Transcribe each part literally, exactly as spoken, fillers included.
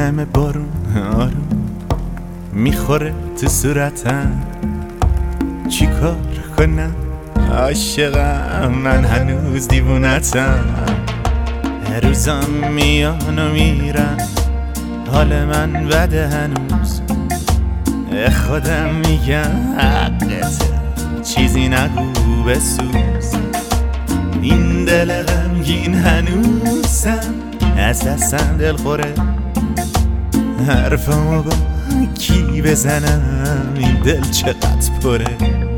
همه بارون آروم میخوره تو صورتم، چی کار کنم عاشقم، من هنوز دیوونتم. روزام میان و میرن، حال من بده هنوز، خودم میگم حقته، چیزی نگو بسوز. این دل غمگین هنوزم از دستم دل خوره، حرفمو با کی بزنم، این دل چقدر پره.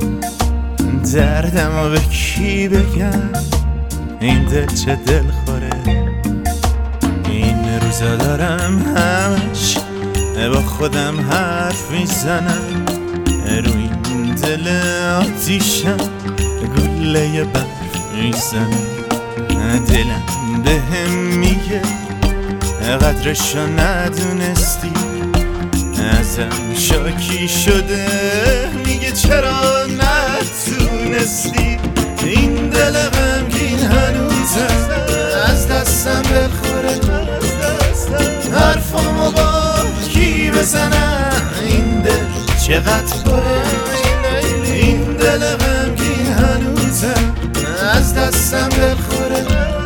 دردمو به کی بگم، این دل چه دل خوره. این روزا دارم همش با خودم حرف میزنم، رو این دل آتیشم گله برف میزنم. دلم بهم میگه قدرشو ندونستی، ازم شاکی شده میگه چرا نتونستی. این دل غمگین هنوزم از دستم بخوره، حرفامو با کی بزنم، این دل چقدر پره. این دل غمگین هنوزم از دستم بخوره،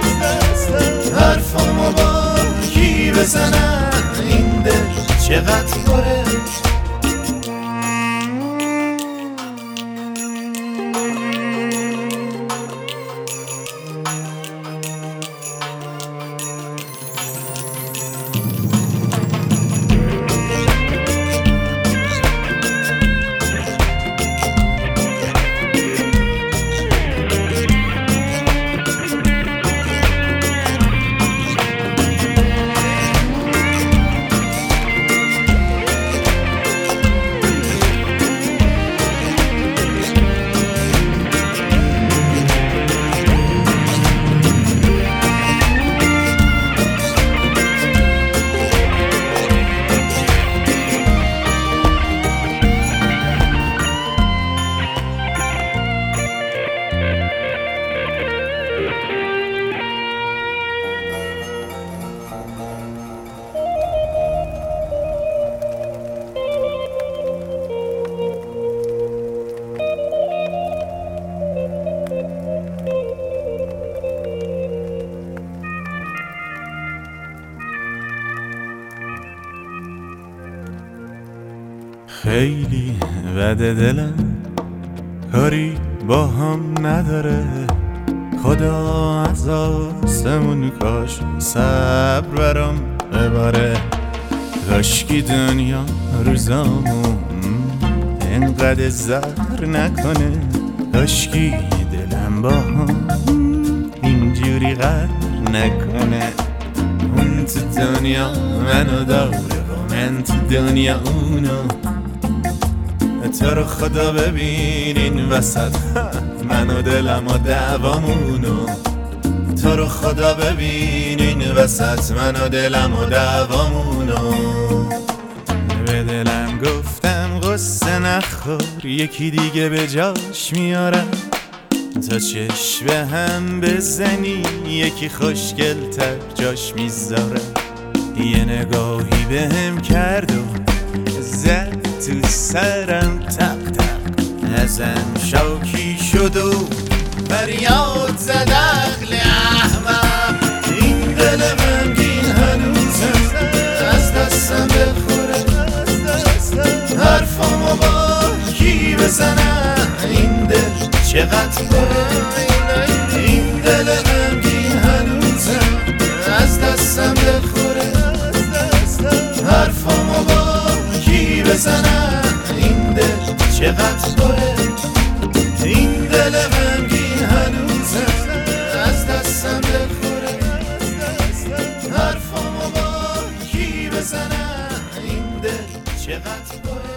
حرفامو با کی بزنم، این دل چقدر پره. خیلی بده دلم، کاری با هم نداره، خدا از آسمون کاش صبر برام بباره. کاشکی دنیا روزامون انقدر زهر نکنه، کاشکی دلم با هم اینجوری غر نکنه. اون تو دنیا منو داره و من تو دنیا اونو، تو رو خدا ببین این وسط من و دلم و دعوامونو. تو رو خدا ببین این وسط من و دلم و دعوامونو. به دلم گفتم غصه نخور، یکی دیگه به جاش میارم، تا چشم به هم بزنی یکی خوشگل‌تر جاش میذاره. یه نگاهی به هم کرد و زد تو سرم تق تق، ازم شاکی شد و فریاد زد عقل احمق. این دل غمگین هنوزم از دستم بخوره، حرفامو با کی بزنم، این دل چقدر پره. این دل غمگین هنوزم از دستم بخوره، حرفامو با کی بزنم، این دل چقدر پره. این دل غمگین هنوزم از دستم بخوره، حرفامو با کی بزنم، این دل چقدر پره.